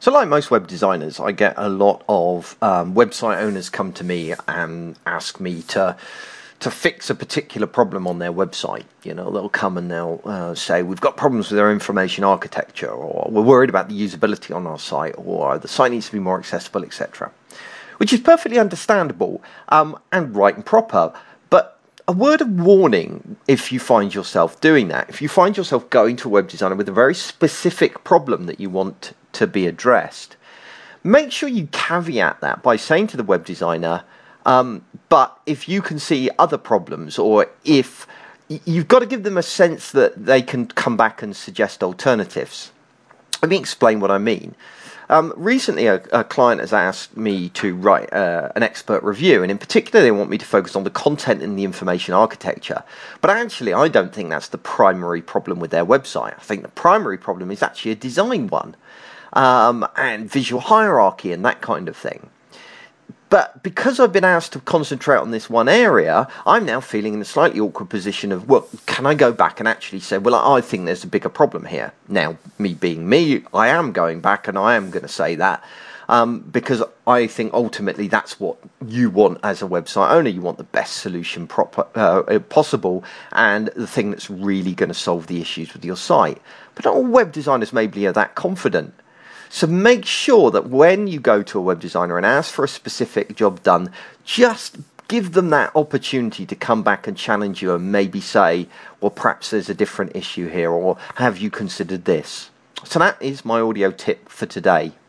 So like most web designers, I get a lot of website owners come to me and ask me to fix a particular problem on their website. You know, they'll come and they'll say, we've got problems with our information architecture, or we're worried about the usability on our site, or the site needs to be more accessible, etc. Which is perfectly understandable and right and proper. But a word of warning if you find yourself doing that. If you find yourself going to a web designer with a very specific problem that you want to be addressed, make sure you caveat that by saying to the web designer, but if you can see other problems, or if you've got to give them a sense that they can come back and suggest alternatives. Let me explain what I mean. Recently, a client has asked me to write an expert review, and in particular, they want me to focus on the content in the information architecture. But actually, I don't think that's the primary problem with their website. I think the primary problem is actually a design one, and visual hierarchy and that kind of thing. But because I've been asked to concentrate on this one area, I'm now feeling in a slightly awkward position of, well, can I go back and actually say, well, I think there's a bigger problem here. Now, me being me, I am going back and I am going to say that because I think ultimately that's what you want as a website owner. You want the best solution possible and the thing that's really going to solve the issues with your site. But not all web designers maybe are that confident. So make sure that when you go to a web designer and ask for a specific job done, just give them that opportunity to come back and challenge you and maybe say, well, perhaps there's a different issue here, or have you considered this? So that is my audio tip for today.